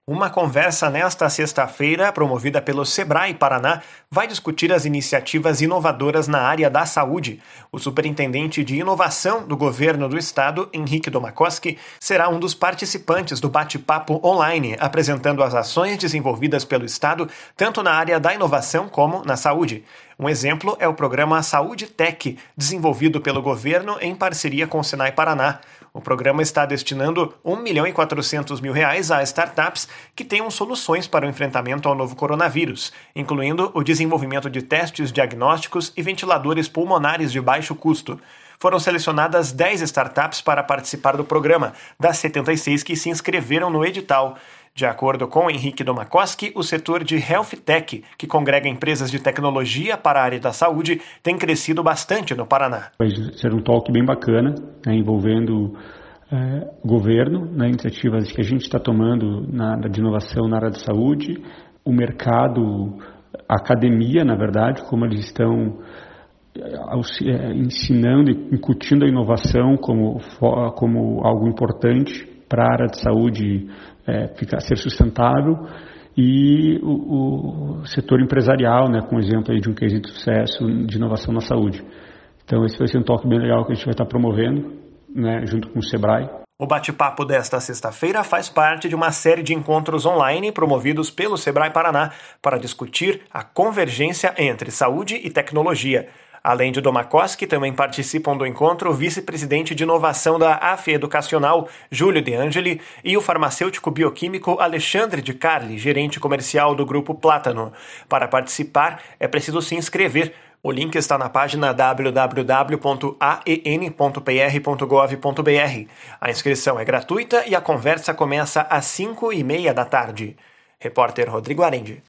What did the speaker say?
Uma conversa nesta sexta-feira, promovida pelo Sebrae Paraná, vai discutir as iniciativas inovadoras na área da saúde. O superintendente de inovação do governo do estado, Henrique Domakoski, será um dos participantes do bate-papo online, apresentando as ações desenvolvidas pelo estado, tanto na área da inovação como na saúde. Um exemplo é o programa Saúde Tech, desenvolvido pelo governo em parceria com o Senai Paraná. O programa está destinando R$ 1.400.000 a startups que tenham soluções para o enfrentamento ao novo coronavírus, incluindo o desenvolvimento de testes diagnósticos e ventiladores pulmonares de baixo custo. Foram selecionadas 10 startups para participar do programa, das 76 que se inscreveram no edital. De acordo com Henrique Domakoski, o setor de Health Tech, que congrega empresas de tecnologia para a área da saúde, tem crescido bastante no Paraná. Vai ser um talk bem bacana, envolvendo governo, iniciativas que a gente está tomando na área de inovação na área da saúde, o mercado, a academia, na verdade, como eles estão ensinando e incutindo a inovação como algo importante para a área de saúde ser sustentável, e o setor empresarial, com exemplo aí de um case de sucesso de inovação na saúde. Então esse vai ser um talk bem legal que a gente vai estar promovendo, junto com o Sebrae. O bate-papo desta sexta-feira faz parte de uma série de encontros online promovidos pelo Sebrae Paraná para discutir a convergência entre saúde e tecnologia. Além de Domakoski, também participam do encontro o vice-presidente de inovação da AFE Educacional, Júlio De Angeli, e o farmacêutico bioquímico Alexandre de Carli, gerente comercial do Grupo Plátano. Para participar, é preciso se inscrever. O link está na página www.aen.pr.gov.br. A inscrição é gratuita e a conversa começa às 5:30 da tarde. Repórter Rodrigo Arendi.